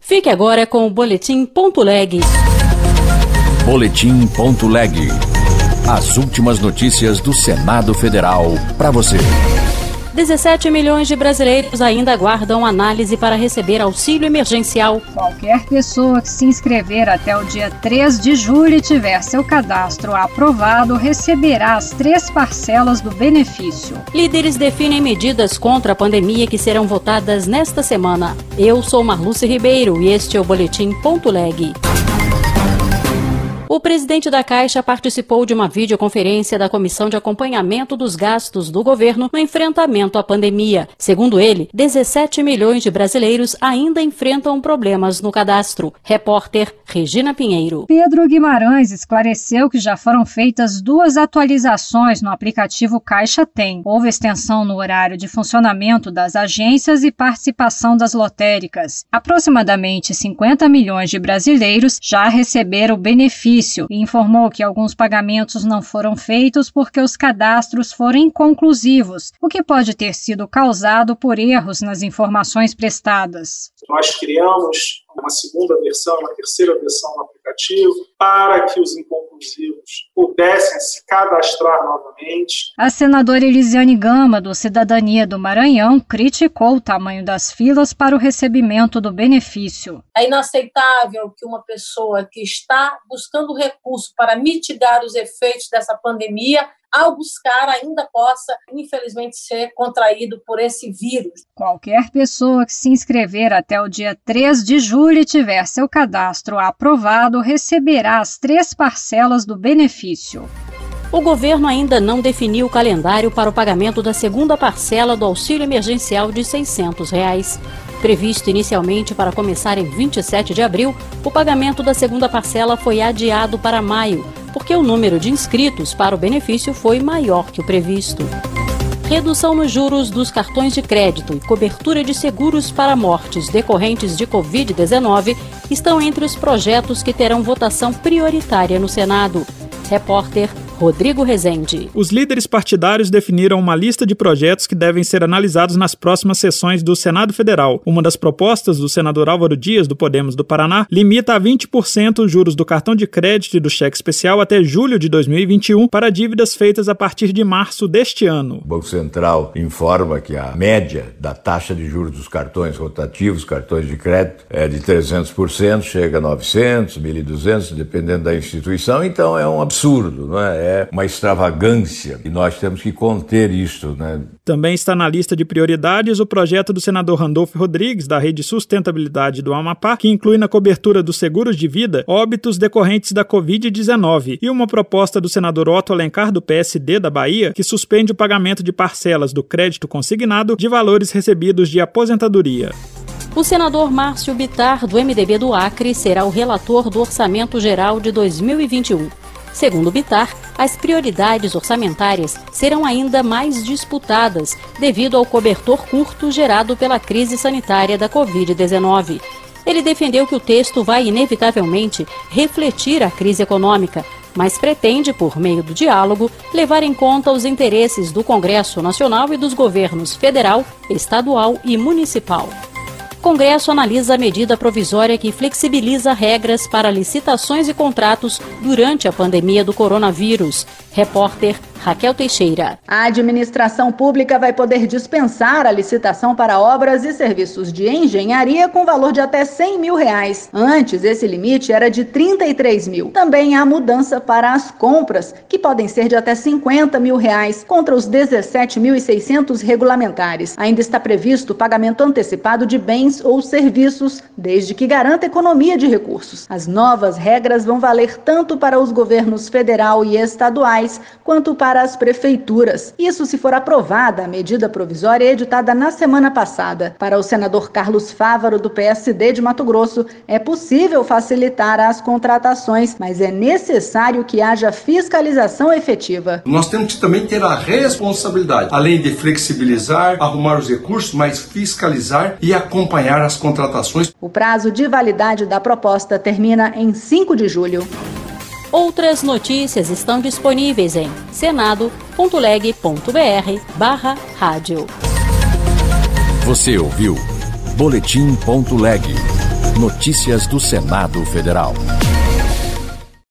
Fique agora com o Boletim.leg. Boletim.leg. As últimas notícias do Senado Federal para você. 17 milhões de brasileiros ainda aguardam análise para receber auxílio emergencial. Qualquer pessoa que se inscrever até o dia 3 de julho e tiver seu cadastro aprovado receberá as 3 parcelas do benefício. Líderes definem medidas contra a pandemia que serão votadas nesta semana. Eu sou Marluce Ribeiro e este é o Boletim.leg. O presidente da Caixa participou de uma videoconferência da Comissão de Acompanhamento dos Gastos do Governo no enfrentamento à pandemia. Segundo ele, 17 milhões de brasileiros ainda enfrentam problemas no cadastro. Repórter Regina Pinheiro. Pedro Guimarães esclareceu que já foram feitas 2 atualizações no aplicativo Caixa Tem. Houve extensão no horário de funcionamento das agências e participação das lotéricas. Aproximadamente 50 milhões de brasileiros já receberam o benefício e informou que alguns pagamentos não foram feitos porque os cadastros foram inconclusivos, o que pode ter sido causado por erros nas informações prestadas. Nós criamos uma segunda versão, uma terceira versão do aplicativo para que os inconclusivos pudessem se cadastrar novamente. A senadora Elisiane Gama, do Cidadania do Maranhão, criticou o tamanho das filas para o recebimento do benefício. É inaceitável que uma pessoa que está buscando recurso para mitigar os efeitos dessa pandemia, ao buscar, ainda possa, infelizmente, ser contraído por esse vírus. Qualquer pessoa que se inscrever até o dia 3 de julho e tiver seu cadastro aprovado receberá as 3 parcelas do benefício. O governo ainda não definiu o calendário para o pagamento da segunda parcela do auxílio emergencial de R$ 600. Previsto inicialmente para começar em 27 de abril, o pagamento da segunda parcela foi adiado para maio, porque o número de inscritos para o benefício foi maior que o previsto. Redução nos juros dos cartões de crédito e cobertura de seguros para mortes decorrentes de Covid-19 estão entre os projetos que terão votação prioritária no Senado. Repórter Rodrigo Rezende. Os líderes partidários definiram uma lista de projetos que devem ser analisados nas próximas sessões do Senado Federal. Uma das propostas do senador Álvaro Dias, do Podemos do Paraná, limita a 20% os juros do cartão de crédito e do cheque especial até julho de 2021 para dívidas feitas a partir de março deste ano. O Banco Central informa que a média da taxa de juros dos cartões rotativos, cartões de crédito, é de 300%, chega a 900%, 1.200%, dependendo da instituição. Então é um absurdo, não é? É uma extravagância e nós temos que conter isso, né? Também está na lista de prioridades o projeto do senador Randolfo Rodrigues, da Rede Sustentabilidade do Amapá, que inclui na cobertura dos seguros de vida óbitos decorrentes da Covid-19, e uma proposta do senador Otto Alencar, do PSD da Bahia, que suspende o pagamento de parcelas do crédito consignado de valores recebidos de aposentadoria. O senador Márcio Bittar, do MDB do Acre, será o relator do Orçamento Geral de 2021. Segundo Bittar, as prioridades orçamentárias serão ainda mais disputadas devido ao cobertor curto gerado pela crise sanitária da Covid-19. Ele defendeu que o texto vai inevitavelmente refletir a crise econômica, mas pretende, por meio do diálogo, levar em conta os interesses do Congresso Nacional e dos governos federal, estadual e municipal. O Congresso analisa a medida provisória que flexibiliza regras para licitações e contratos durante a pandemia do coronavírus. Repórter Raquel Teixeira. A administração pública vai poder dispensar a licitação para obras e serviços de engenharia com valor de até R$100 mil. Antes, esse limite era de R$33 mil. Também há mudança para as compras, que podem ser de até R$50 mil, contra os 17.600 regulamentares. Ainda está previsto o pagamento antecipado de bens ou serviços, desde que garanta economia de recursos. As novas regras vão valer tanto para os governos federal e estaduais, quanto para as prefeituras. Isso se for aprovada a medida provisória editada na semana passada. Para o senador Carlos Fávaro, do PSD de Mato Grosso, é possível facilitar as contratações, mas é necessário que haja fiscalização efetiva. Nós temos que também ter a responsabilidade, além de flexibilizar, arrumar os recursos, mas fiscalizar e acompanhar as contratações. O prazo de validade da proposta termina em 5 de julho. Outras notícias estão disponíveis em senado.leg.br/rádio. Você ouviu Boletim.leg. Notícias do Senado Federal.